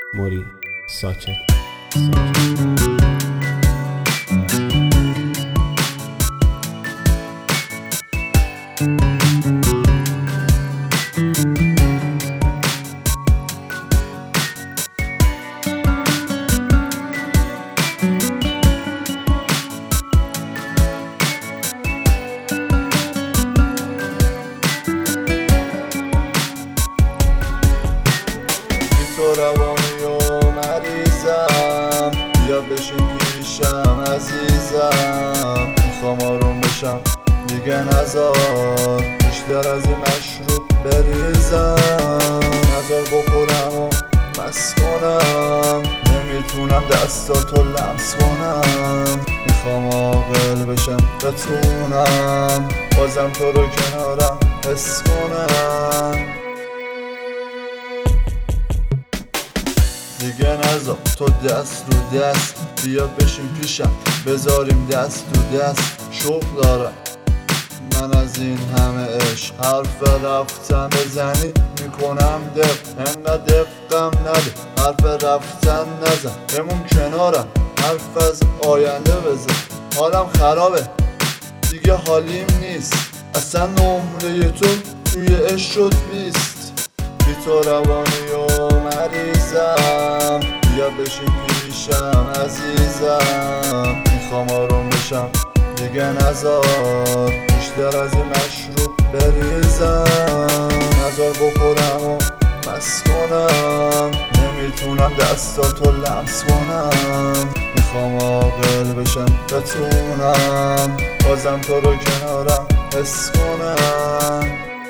موری ساکت. تو روانی و مریضم، بیا بشین پیشم عزیزم. میخوام آروم بشم دیگه نزار بیشتر از این مشروب بریزم. نزار بخورم و مست کنم، نمیتونم دستاتو لمس کنم. میخوام عاقل بشم بتونم بازم تو رو کنارم حس کنم. دیگه نذار تو دست رو دست، بیا بشین پیشم بذاریم دست تو دست. شوق دارم من از این همه عشق، حرف رفتن بزنی میکنم دق. انقدر دقم نده، حرف رفتن نزن. بمون کنارم حرف از آینده بزن. حالم خرابه دیگه حالیم نیست، اصلا نمره تو توی عشق شد 20. بی تو روانی و مریضم، بیا بشین پیشم عزیزم. میخوام آروم بشم دیگه نزار بیشتر از این مشروب بریزم. نزار بخورم و مست کنم، نمیتونم دستاتو لمس کنم. میخوام عاقل بشم بتونم بازم تو رو کنارم حس کنم.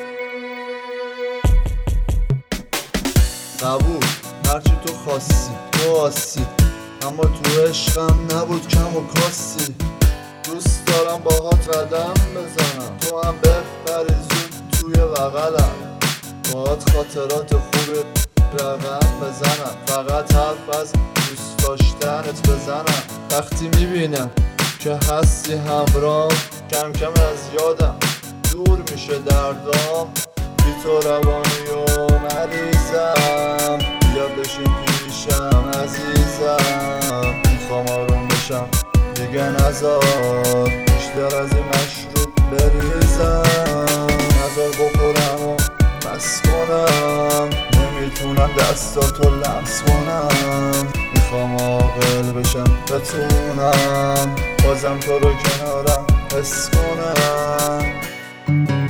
قبول هرچی تو خواستی تو آسی، اما تو عشقم نبود کم و کاستی. دوست دارم باهات قدم بزنم، تو هم بپری زود توی بغلم. باهات خاطرات خوب رقم بزنم، فقط حرف از دوست داشتنت بزنم. وقتی میبینم که هستی همراه، کم کم از یادم دور میشه دردام. بی تو روانی و مریضم، بیا بشین پیشم عزیزم. میخوام آروم بشم دیگه نزار بیشتر از این مشروب بریزم. نزار بخورم و مست کنم، نمیتونم دستاتو لمس کنم. میخوام عاقل بشم بتونم بازم تو رو کنارم حس کنم.